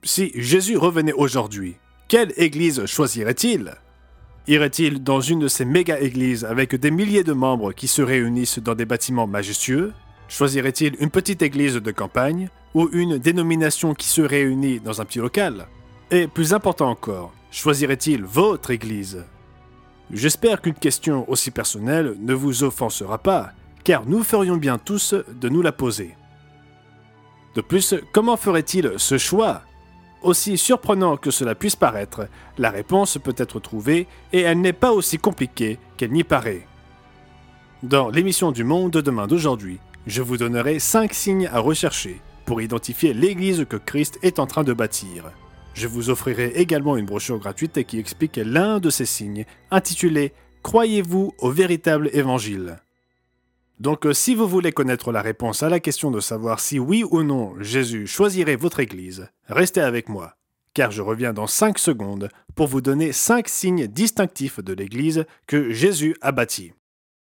Si Jésus revenait aujourd'hui, quelle église choisirait-il? Irait-il dans une de ces méga-églises avec des milliers de membres qui se réunissent dans des bâtiments majestueux? Choisirait-il une petite église de campagne ou une dénomination qui se réunit dans un petit local? Et plus important encore, choisirait-il votre église? J'espère qu'une question aussi personnelle ne vous offensera pas, car nous ferions bien tous de nous la poser. De plus, comment ferait-il ce choix? Aussi surprenant que cela puisse paraître, la réponse peut être trouvée et elle n'est pas aussi compliquée qu'elle n'y paraît. Dans l'émission du Monde de demain d'aujourd'hui, je vous donnerai 5 signes à rechercher pour identifier l'église que Christ est en train de bâtir. Je vous offrirai également une brochure gratuite qui explique l'un de ces signes, intitulé « Croyez-vous au véritable évangile ?» Donc si vous voulez connaître la réponse à la question de savoir si oui ou non Jésus choisirait votre église, restez avec moi, car je reviens dans 5 secondes pour vous donner 5 signes distinctifs de l'église que Jésus a bâtie.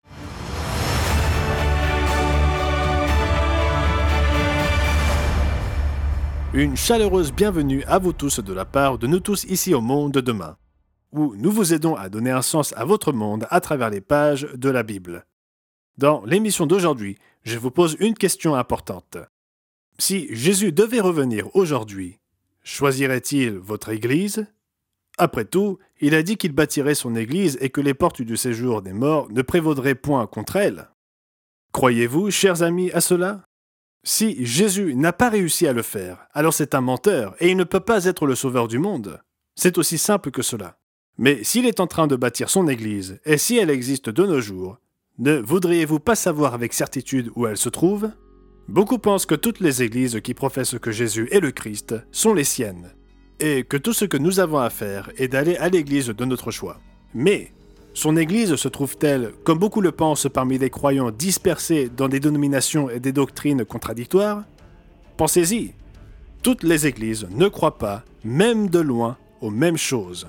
Une chaleureuse bienvenue à vous tous de la part de nous tous ici au Monde de demain, où nous vous aidons à donner un sens à votre monde à travers les pages de la Bible. Dans l'émission d'aujourd'hui, je vous pose une question importante. Si Jésus devait revenir aujourd'hui, choisirait-il votre église? Après tout, il a dit qu'il bâtirait son église et que les portes du séjour des morts ne prévaudraient point contre elle. Croyez-vous, chers amis, à cela? Si Jésus n'a pas réussi à le faire, alors c'est un menteur et il ne peut pas être le sauveur du monde. C'est aussi simple que cela. Mais s'il est en train de bâtir son église, et si elle existe de nos jours, ne voudriez-vous pas savoir avec certitude où elle se trouve? Beaucoup pensent que toutes les églises qui professent que Jésus est le Christ sont les siennes, et que tout ce que nous avons à faire est d'aller à l'église de notre choix. Mais son église se trouve-t-elle, comme beaucoup le pensent parmi les croyants dispersés dans des dénominations et des doctrines contradictoires? Pensez-y, toutes les églises ne croient pas, même de loin, aux mêmes choses.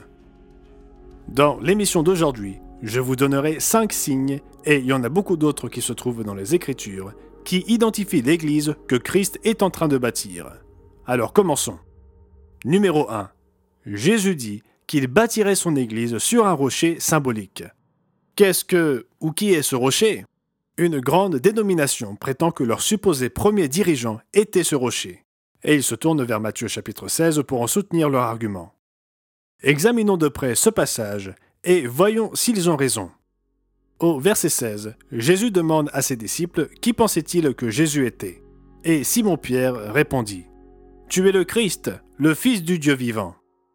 Dans l'émission d'aujourd'hui, je vous donnerai 5 signes, et il y en a beaucoup d'autres qui se trouvent dans les Écritures, qui identifient l'Église que Christ est en train de bâtir. Alors commençons. Numéro 1. Jésus dit qu'il bâtirait son Église sur un rocher symbolique. Qu'est-ce que, ou qui est ce rocher? Une grande dénomination prétend que leur supposé premier dirigeant était ce rocher, et ils se tournent vers Matthieu chapitre 16 pour en soutenir leur argument. Examinons de près ce passage et voyons s'ils ont raison. Au verset 16, Jésus demande à ses disciples qui pensait-il que Jésus était. Et Simon-Pierre répondit « Tu es le Christ, le Fils du Dieu vivant. »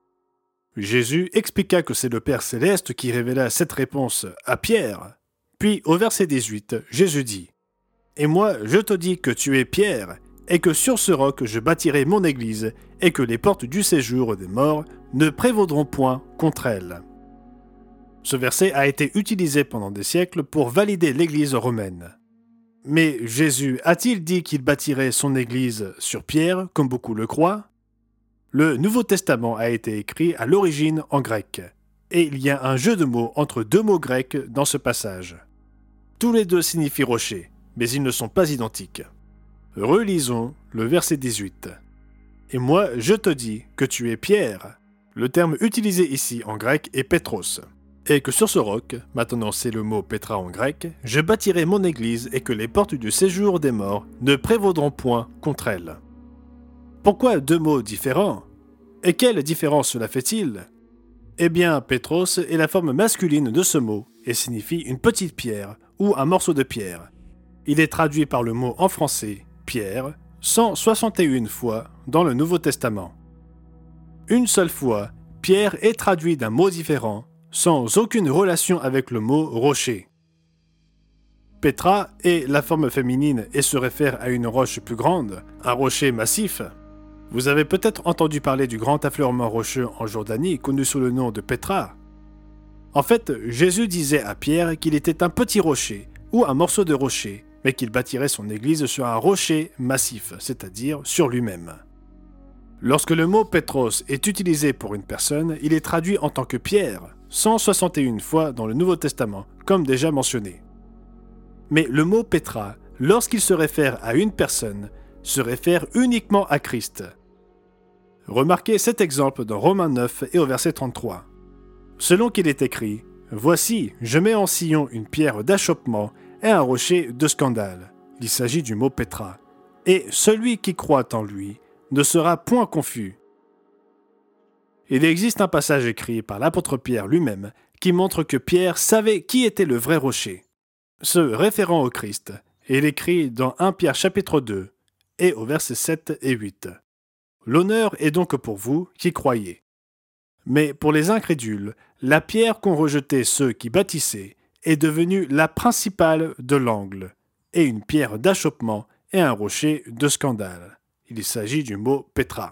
Jésus expliqua que c'est le Père céleste qui révéla cette réponse à Pierre. Puis au verset 18, Jésus dit « Et moi, je te dis que tu es Pierre, et que sur ce roc je bâtirai mon église, et que les portes du séjour des morts ne prévaudront point contre elle. » Ce verset a été utilisé pendant des siècles pour valider l'Église romaine. Mais Jésus a-t-il dit qu'il bâtirait son Église sur Pierre, comme beaucoup le croient? Le Nouveau Testament a été écrit à l'origine en grec, et il y a un jeu de mots entre 2 mots grecs dans ce passage. Tous les deux signifient rocher, mais ils ne sont pas identiques. Relisons le verset 18. « Et moi, je te dis que tu es Pierre. » Le terme utilisé ici en grec est Pétros. Et que sur ce roc, maintenant c'est le mot Pétra en grec, je bâtirai mon église et que les portes du séjour des morts ne prévaudront point contre elle. Pourquoi 2 mots différents? Et quelle différence cela fait-il? Eh bien, Pétros est la forme masculine de ce mot et signifie une petite pierre ou un morceau de pierre. Il est traduit par le mot en français, pierre, 161 fois dans le Nouveau Testament. Une seule fois, Pierre est traduit d'un mot différent, sans aucune relation avec le mot rocher. Pétra est la forme féminine et se réfère à une roche plus grande, un rocher massif. Vous avez peut-être entendu parler du grand affleurement rocheux en Jordanie, connu sous le nom de Pétra. En fait, Jésus disait à Pierre qu'il était un petit rocher, ou un morceau de rocher, mais qu'il bâtirait son église sur un rocher massif, c'est-à-dire sur lui-même. Lorsque le mot Pétros est utilisé pour une personne, il est traduit en tant que Pierre, 161 fois dans le Nouveau Testament, comme déjà mentionné. Mais le mot Pétra, lorsqu'il se réfère à une personne, se réfère uniquement à Christ. Remarquez cet exemple dans Romains 9 et au verset 33. Selon qu'il est écrit, « Voici, je mets en Sion une pierre d'achoppement et un rocher de scandale. » Il s'agit du mot Pétra. « Et celui qui croit en lui ne sera point confus. » Il existe un passage écrit par l'apôtre Pierre lui-même qui montre que Pierre savait qui était le vrai rocher. Se référant au Christ, il écrit dans 1 Pierre chapitre 2 et au verset 7 et 8. « L'honneur est donc pour vous qui croyez. Mais pour les incrédules, la pierre qu'ont rejetée ceux qui bâtissaient est devenue la principale de l'angle, et une pierre d'achoppement et un rocher de scandale. » Il s'agit du mot Pétra.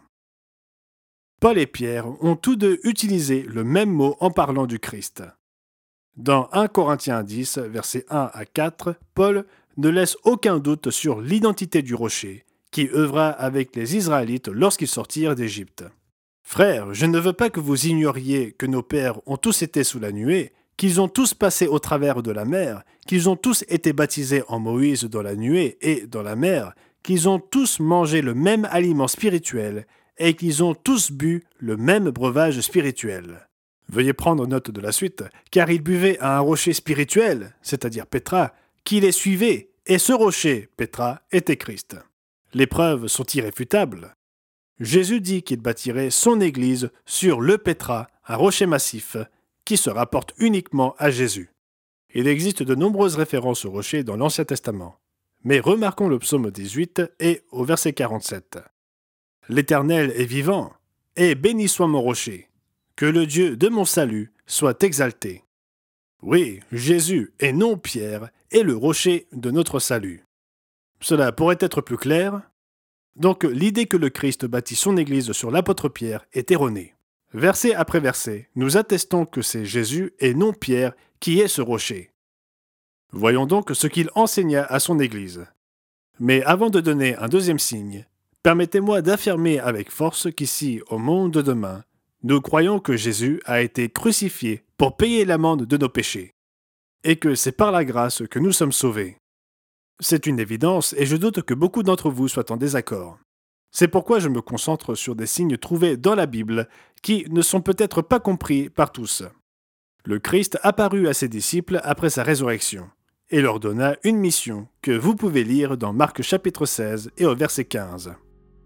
Paul et Pierre ont tous deux utilisé le même mot en parlant du Christ. Dans 1 Corinthiens 10, versets 1 à 4, Paul ne laisse aucun doute sur l'identité du rocher, qui œuvra avec les Israélites lorsqu'ils sortirent d'Égypte. « Frères, je ne veux pas que vous ignoriez que nos pères ont tous été sous la nuée, qu'ils ont tous passé au travers de la mer, qu'ils ont tous été baptisés en Moïse dans la nuée et dans la mer, qu'ils ont tous mangé le même aliment spirituel et qu'ils ont tous bu le même breuvage spirituel. » Veuillez prendre note de la suite, car ils buvaient à un rocher spirituel, c'est-à-dire Pétra, qui les suivait, et ce rocher, Pétra, était Christ. Les preuves sont irréfutables. Jésus dit qu'il bâtirait son Église sur le Pétra, un rocher massif, qui se rapporte uniquement à Jésus. Il existe de nombreuses références au rocher dans l'Ancien Testament. Mais remarquons le psaume 18 et au verset 47. « L'Éternel est vivant, et béni soit mon rocher. Que le Dieu de mon salut soit exalté. » Oui, Jésus, et non Pierre, est le rocher de notre salut. Cela pourrait être plus clair. Donc l'idée que le Christ bâtit son Église sur l'apôtre Pierre est erronée. Verset après verset, nous attestons que c'est Jésus et non Pierre qui est ce rocher. Voyons donc ce qu'il enseigna à son Église. Mais avant de donner un deuxième signe, permettez-moi d'affirmer avec force qu'ici, au monde de demain, nous croyons que Jésus a été crucifié pour payer l'amende de nos péchés, et que c'est par la grâce que nous sommes sauvés. C'est une évidence et je doute que beaucoup d'entre vous soient en désaccord. C'est pourquoi je me concentre sur des signes trouvés dans la Bible qui ne sont peut-être pas compris par tous. Le Christ apparut à ses disciples après sa résurrection et leur donna une mission que vous pouvez lire dans Marc chapitre 16 et au verset 15.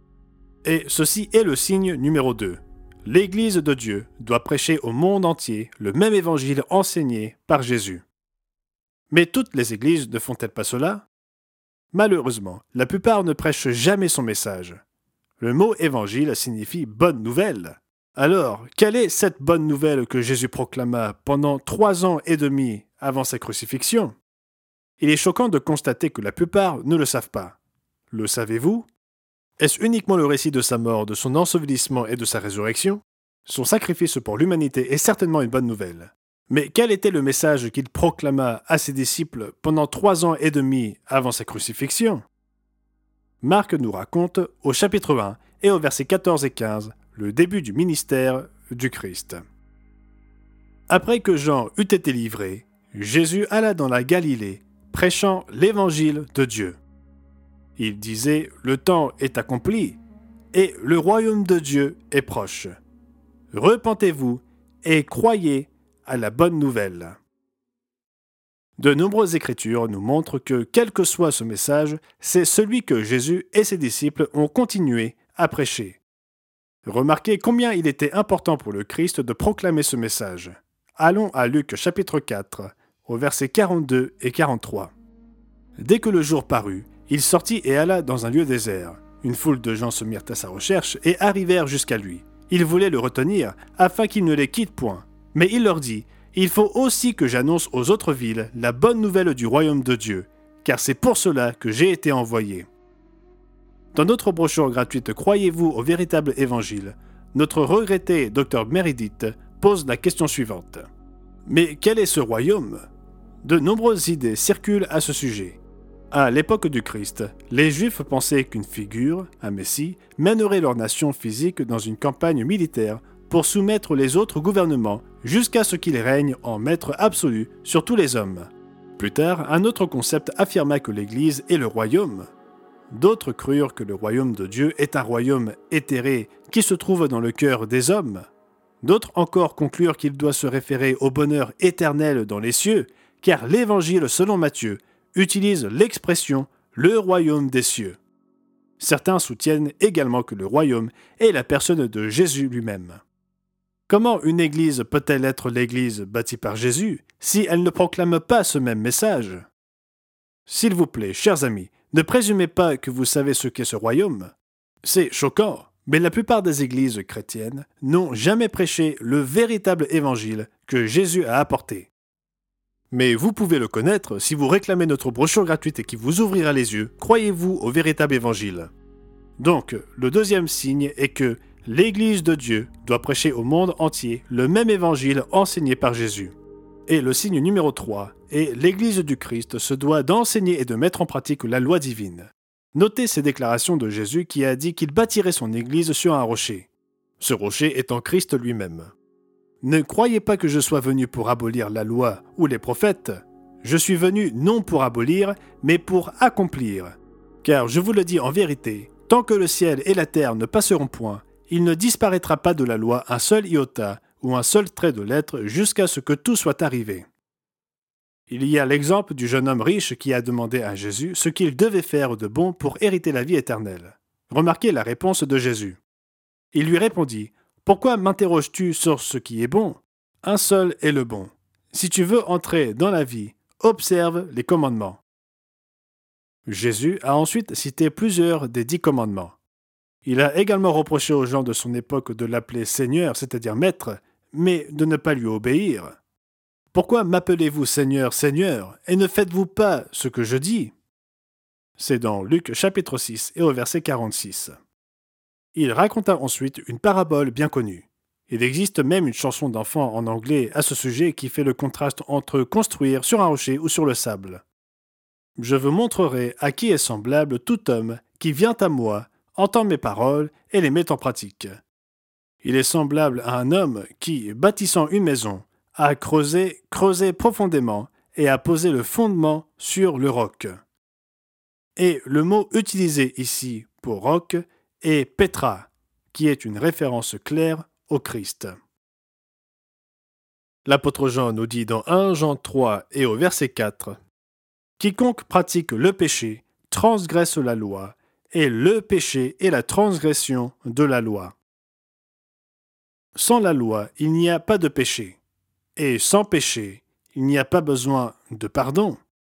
Et ceci est le signe numéro 2. L'Église de Dieu doit prêcher au monde entier le même évangile enseigné par Jésus. Mais toutes les églises ne font-elles pas cela ? Malheureusement, la plupart ne prêchent jamais son message. Le mot évangile signifie bonne nouvelle. Alors, quelle est cette bonne nouvelle que Jésus proclama pendant 3 ans et demi avant sa crucifixion ? Il est choquant de constater que la plupart ne le savent pas. Le savez-vous ? Est-ce uniquement le récit de sa mort, de son ensevelissement et de sa résurrection ? Son sacrifice pour l'humanité est certainement une bonne nouvelle. Mais quel était le message qu'il proclama à ses disciples pendant 3 ans et demi avant sa crucifixion ? Marc nous raconte, au chapitre 1 et au verset 14 et 15, le début du ministère du Christ. Après que Jean eut été livré, Jésus alla dans la Galilée, prêchant l'évangile de Dieu. Il disait « Le temps est accompli, et le royaume de Dieu est proche. Repentez-vous et croyez à la bonne nouvelle. » De nombreuses écritures nous montrent que, quel que soit ce message, c'est celui que Jésus et ses disciples ont continué à prêcher. Remarquez combien il était important pour le Christ de proclamer ce message. Allons à Luc chapitre 4, au versets 42 et 43. Dès que le jour parut, il sortit et alla dans un lieu désert. Une foule de gens se mirent à sa recherche et arrivèrent jusqu'à lui. Ils voulaient le retenir, afin qu'il ne les quitte point. Mais il leur dit, « Il faut aussi que j'annonce aux autres villes la bonne nouvelle du royaume de Dieu, car c'est pour cela que j'ai été envoyé. » Dans notre brochure gratuite « Croyez-vous au véritable évangile ?», notre regretté Dr Meredith pose la question suivante. Mais quel est ce royaume ? De nombreuses idées circulent à ce sujet. À l'époque du Christ, les Juifs pensaient qu'une figure, un Messie, mènerait leur nation physique dans une campagne militaire pour soumettre les autres gouvernements jusqu'à ce qu'il règne en maître absolu sur tous les hommes. Plus tard, un autre concept affirma que l'Église est le royaume. D'autres crurent que le royaume de Dieu est un royaume éthéré qui se trouve dans le cœur des hommes. D'autres encore conclurent qu'il doit se référer au bonheur éternel dans les cieux, car l'Évangile selon Matthieu utilise l'expression « le royaume des cieux ». Certains soutiennent également que le royaume est la personne de Jésus lui-même. Comment une église peut-elle être l'église bâtie par Jésus si elle ne proclame pas ce même message? S'il vous plaît, chers amis, ne présumez pas que vous savez ce qu'est ce royaume. C'est choquant, mais la plupart des églises chrétiennes n'ont jamais prêché le véritable évangile que Jésus a apporté. Mais vous pouvez le connaître si vous réclamez notre brochure gratuite et qui vous ouvrira les yeux. Croyez-vous au véritable évangile? Donc, le deuxième signe est que l'Église de Dieu doit prêcher au monde entier le même évangile enseigné par Jésus. Et le signe numéro 3 est l'Église du Christ se doit d'enseigner et de mettre en pratique la loi divine. Notez ces déclarations de Jésus qui a dit qu'il bâtirait son Église sur un rocher. Ce rocher étant Christ lui-même. Ne croyez pas que je sois venu pour abolir la loi ou les prophètes. Je suis venu non pour abolir, mais pour accomplir. Car je vous le dis en vérité, tant que le ciel et la terre ne passeront point, il ne disparaîtra pas de la loi un seul iota ou un seul trait de lettre jusqu'à ce que tout soit arrivé. Il y a l'exemple du jeune homme riche qui a demandé à Jésus ce qu'il devait faire de bon pour hériter la vie éternelle. Remarquez la réponse de Jésus. Il lui répondit: « Pourquoi m'interroges-tu sur ce qui est bon? Un seul est le bon. Si tu veux entrer dans la vie, observe les commandements. » Jésus a ensuite cité plusieurs des 10 commandements. Il a également reproché aux gens de son époque de l'appeler Seigneur, c'est-à-dire Maître, mais de ne pas lui obéir. « Pourquoi m'appelez-vous Seigneur, Seigneur, et ne faites-vous pas ce que je dis ?» C'est dans Luc chapitre 6 et au verset 46. Il raconta ensuite une parabole bien connue. Il existe même une chanson d'enfant en anglais à ce sujet qui fait le contraste entre construire sur un rocher ou sur le sable. « Je vous montrerai à qui est semblable tout homme qui vient à moi, entend mes paroles et les met en pratique. Il est semblable à un homme qui, bâtissant une maison, a creusé profondément et a posé le fondement sur le roc. » Et le mot utilisé ici pour roc est Petra, qui est une référence claire au Christ. L'apôtre Jean nous dit dans 1 Jean 3 et au verset 4 « Quiconque pratique le péché transgresse la loi, et le péché est la transgression de la loi. » Sans la loi, il n'y a pas de péché. Et sans péché, il n'y a pas besoin de pardon.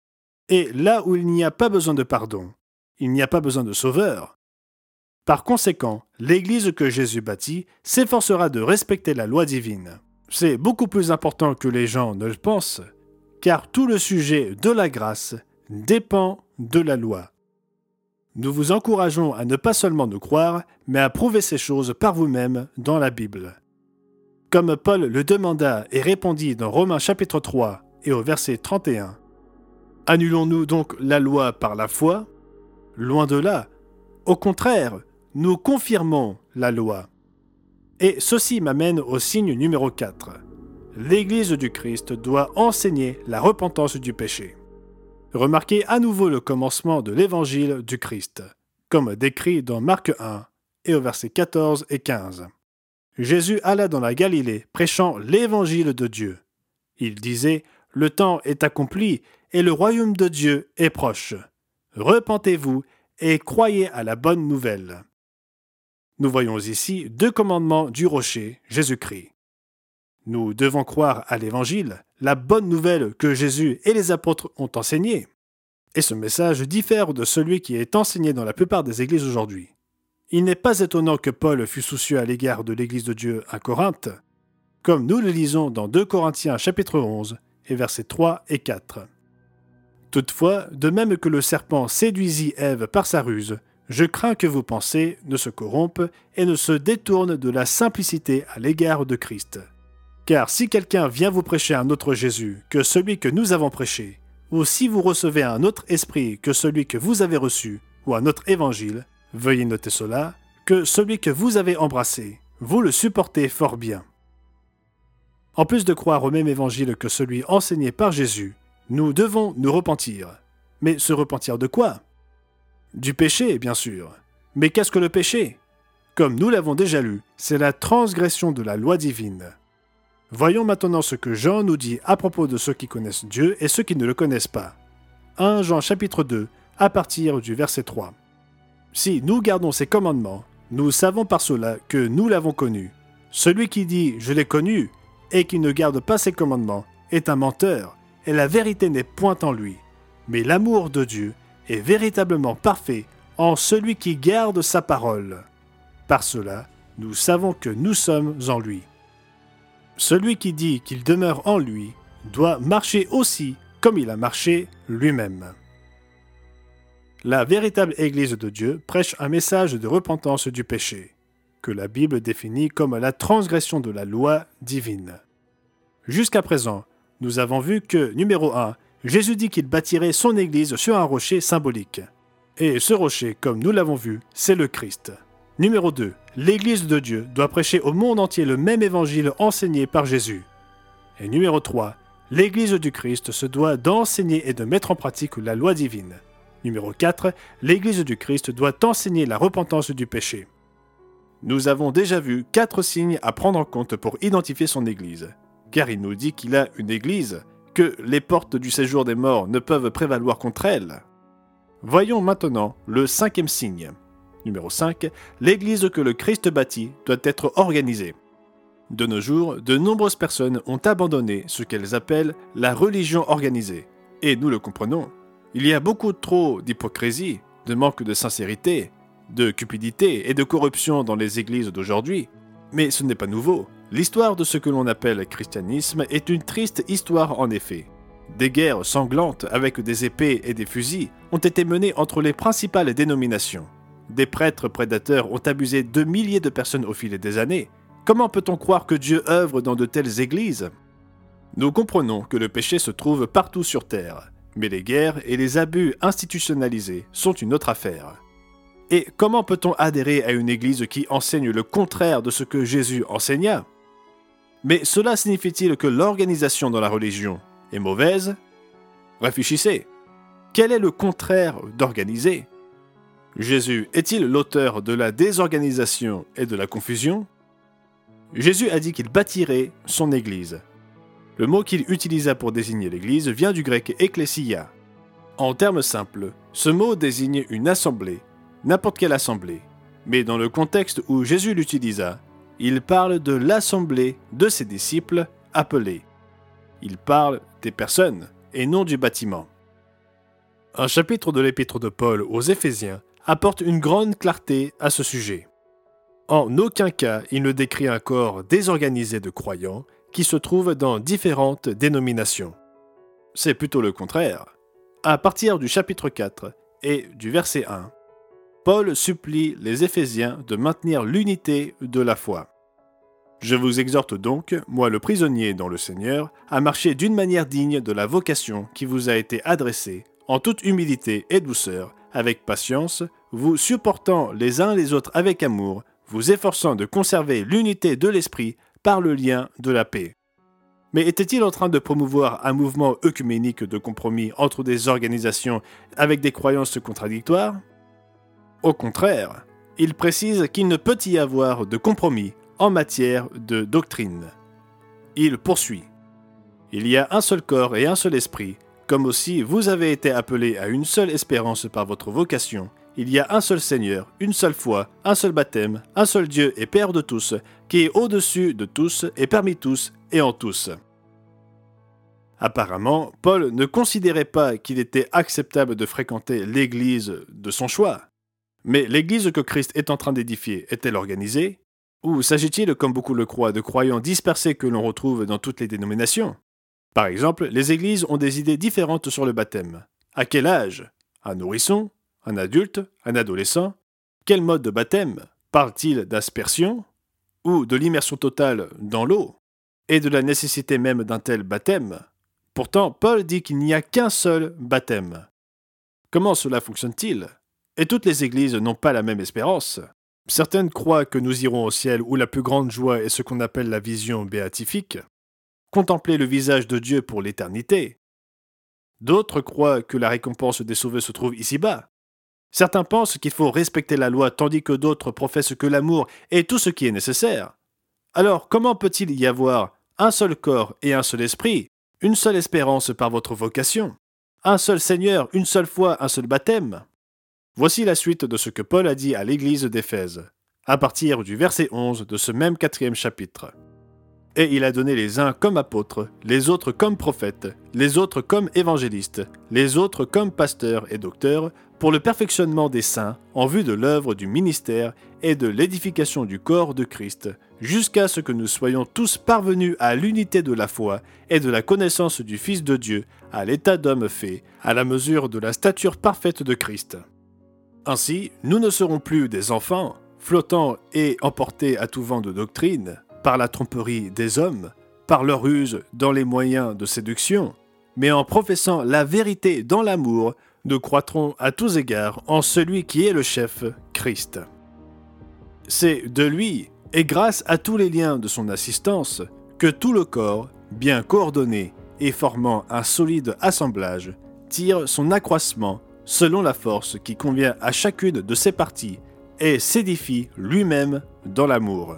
Et là où il n'y a pas besoin de pardon, il n'y a pas besoin de sauveur. Par conséquent, l'Église que Jésus bâtit s'efforcera de respecter la loi divine. C'est beaucoup plus important que les gens ne le pensent, car tout le sujet de la grâce dépend de la loi. Nous vous encourageons à ne pas seulement nous croire, mais à prouver ces choses par vous-même dans la Bible. Comme Paul le demanda et répondit dans Romains chapitre 3 et au verset 31, « Annulons-nous donc la loi par la foi? Loin de là. Au contraire, nous confirmons la loi. » Et ceci m'amène au signe numéro 4. L'Église du Christ doit enseigner la repentance du péché. Remarquez à nouveau le commencement de l'Évangile du Christ, comme décrit dans Marc 1 et au verset 14 et 15. Jésus alla dans la Galilée, prêchant l'Évangile de Dieu. Il disait « Le temps est accompli et le royaume de Dieu est proche. Repentez-vous et croyez à la bonne nouvelle. » Nous voyons ici 2 commandements du rocher, Jésus-Christ. Nous devons croire à l'Évangile, la bonne nouvelle que Jésus et les apôtres ont enseignée. Et ce message diffère de celui qui est enseigné dans la plupart des églises aujourd'hui. Il n'est pas étonnant que Paul fût soucieux à l'égard de l'Église de Dieu à Corinthe, comme nous le lisons dans 2 Corinthiens chapitre 11 et versets 3 et 4. Toutefois, de même que le serpent séduisit Ève par sa ruse, je crains que vos pensées ne se corrompent et ne se détournent de la simplicité à l'égard de Christ. Car si quelqu'un vient vous prêcher un autre Jésus que celui que nous avons prêché, ou si vous recevez un autre esprit que celui que vous avez reçu, ou un autre évangile, veuillez noter cela, que celui que vous avez embrassé, vous le supportez fort bien. En plus de croire au même évangile que celui enseigné par Jésus, nous devons nous repentir. Mais se repentir de quoi? Du péché, bien sûr. Mais qu'est-ce que le péché? Comme nous l'avons déjà lu, c'est la transgression de la loi divine. Voyons maintenant ce que Jean nous dit à propos de ceux qui connaissent Dieu et ceux qui ne le connaissent pas. 1 Jean chapitre 2, à partir du verset 3. Si nous gardons ses commandements, nous savons par cela que nous l'avons connu. Celui qui dit « je l'ai connu » et qui ne garde pas ses commandements est un menteur, et la vérité n'est point en lui. Mais l'amour de Dieu est véritablement parfait en celui qui garde sa parole. Par cela, nous savons que nous sommes en lui. Celui qui dit qu'il demeure en lui doit marcher aussi comme il a marché lui-même. La véritable Église de Dieu prêche un message de repentance du péché, que la Bible définit comme la transgression de la loi divine. Jusqu'à présent, nous avons vu que, numéro 1, Jésus dit qu'il bâtirait son Église sur un rocher symbolique. Et ce rocher, comme nous l'avons vu, c'est le Christ. Numéro 2, l'Église de Dieu doit prêcher au monde entier le même évangile enseigné par Jésus. Et numéro 3, l'Église du Christ se doit d'enseigner et de mettre en pratique la loi divine. Numéro 4, l'Église du Christ doit enseigner la repentance du péché. Nous avons déjà vu 4 signes à prendre en compte pour identifier son Église, car il nous dit qu'il a une Église, que les portes du séjour des morts ne peuvent prévaloir contre elle. Voyons maintenant le 5e signe. Numéro 5, l'Église que le Christ bâtit doit être organisée. De nos jours, de nombreuses personnes ont abandonné ce qu'elles appellent la religion organisée. Et nous le comprenons. Il y a beaucoup trop d'hypocrisie, de manque de sincérité, de cupidité et de corruption dans les églises d'aujourd'hui. Mais ce n'est pas nouveau. L'histoire de ce que l'on appelle christianisme est une triste histoire en effet. Des guerres sanglantes avec des épées et des fusils ont été menées entre les principales dénominations. Des prêtres prédateurs ont abusé de milliers de personnes au fil des années. Comment peut-on croire que Dieu œuvre dans de telles églises? Nous comprenons que le péché se trouve partout sur terre, mais les guerres et les abus institutionnalisés sont une autre affaire. Et comment peut-on adhérer à une église qui enseigne le contraire de ce que Jésus enseigna? Mais cela signifie-t-il que l'organisation dans la religion est mauvaise? Réfléchissez. Quel est le contraire d'organiser? Jésus est-il l'auteur de la désorganisation et de la confusion? Jésus a dit qu'il bâtirait son Église. Le mot qu'il utilisa pour désigner l'Église vient du grec ecclesia. En termes simples, ce mot désigne une assemblée, n'importe quelle assemblée. Mais dans le contexte où Jésus l'utilisa, il parle de l'assemblée de ses disciples appelés. Il parle des personnes et non du bâtiment. Un chapitre de l'épître de Paul aux Éphésiens apporte une grande clarté à ce sujet. En aucun cas, il ne décrit un corps désorganisé de croyants qui se trouvent dans différentes dénominations. C'est plutôt le contraire. À partir du chapitre 4 et du verset 1, Paul supplie les Éphésiens de maintenir l'unité de la foi. Je vous exhorte donc, moi le prisonnier dans le Seigneur, à marcher d'une manière digne de la vocation qui vous a été adressée, en toute humilité et douceur, avec patience, vous supportant les uns les autres avec amour, vous efforçant de conserver l'unité de l'esprit par le lien de la paix. Mais était-il en train de promouvoir un mouvement œcuménique de compromis entre des organisations avec des croyances contradictoires? Au contraire, il précise qu'il ne peut y avoir de compromis en matière de doctrine. Il poursuit. Il y a un seul corps et un seul esprit, comme aussi vous avez été appelés à une seule espérance par votre vocation. Il y a un seul Seigneur, une seule foi, un seul baptême, un seul Dieu et Père de tous, qui est au-dessus de tous et parmi tous et en tous. Apparemment, Paul ne considérait pas qu'il était acceptable de fréquenter l'église de son choix. Mais l'église que Christ est en train d'édifier est-elle organisée? Ou s'agit-il, comme beaucoup le croient, de croyants dispersés que l'on retrouve dans toutes les dénominations? Par exemple, les églises ont des idées différentes sur le baptême. À quel âge? Un nourrisson? Un adulte? Un adolescent? Quel mode de baptême? Parle-t-il d'aspersion? Ou de l'immersion totale dans l'eau? Et de la nécessité même d'un tel baptême? Pourtant, Paul dit qu'il n'y a qu'un seul baptême. Comment cela fonctionne-t-il? Et toutes les églises n'ont pas la même espérance. Certaines croient que nous irons au ciel où la plus grande joie est ce qu'on appelle la vision béatifique, contempler le visage de Dieu pour l'éternité. D'autres croient que la récompense des sauvés se trouve ici-bas. Certains pensent qu'il faut respecter la loi tandis que d'autres professent que l'amour est tout ce qui est nécessaire. Alors comment peut-il y avoir un seul corps et un seul esprit, une seule espérance par votre vocation, un seul Seigneur, une seule foi, un seul baptême? Voici la suite de ce que Paul a dit à l'église d'Éphèse, à partir du verset 11 de ce même 4e chapitre. Et il a donné les uns comme apôtres, les autres comme prophètes, les autres comme évangélistes, les autres comme pasteurs et docteurs, pour le perfectionnement des saints, en vue de l'œuvre du ministère et de l'édification du corps de Christ, jusqu'à ce que nous soyons tous parvenus à l'unité de la foi et de la connaissance du Fils de Dieu, à l'état d'homme fait, à la mesure de la stature parfaite de Christ. Ainsi, nous ne serons plus des enfants, flottant et emportés à tout vent de doctrine, par la tromperie des hommes, par leur ruse dans les moyens de séduction, mais en professant la vérité dans l'amour, nous croîtrons à tous égards en celui qui est le chef, Christ. C'est de lui, et grâce à tous les liens de son assistance, que tout le corps, bien coordonné et formant un solide assemblage, tire son accroissement selon la force qui convient à chacune de ses parties et s'édifie lui-même dans l'amour.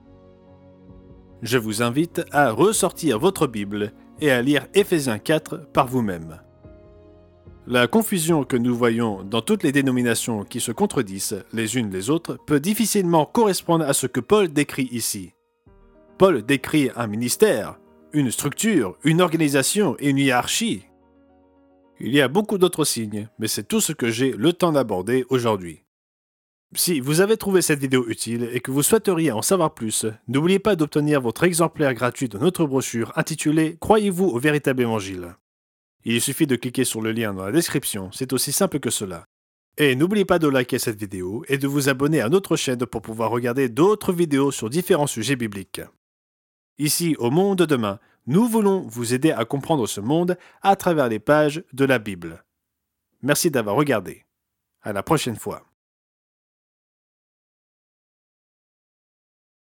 Je vous invite à ressortir votre Bible et à lire Éphésiens 4 par vous-même. La confusion que nous voyons dans toutes les dénominations qui se contredisent les unes les autres peut difficilement correspondre à ce que Paul décrit ici. Paul décrit un ministère, une structure, une organisation et une hiérarchie. Il y a beaucoup d'autres signes, mais c'est tout ce que j'ai le temps d'aborder aujourd'hui. Si vous avez trouvé cette vidéo utile et que vous souhaiteriez en savoir plus, n'oubliez pas d'obtenir votre exemplaire gratuit de notre brochure intitulée « Croyez-vous au véritable évangile ?» Il suffit de cliquer sur le lien dans la description, c'est aussi simple que cela. Et n'oubliez pas de liker cette vidéo et de vous abonner à notre chaîne pour pouvoir regarder d'autres vidéos sur différents sujets bibliques. Ici, au Monde de Demain, nous voulons vous aider à comprendre ce monde à travers les pages de la Bible. Merci d'avoir regardé. À la prochaine fois.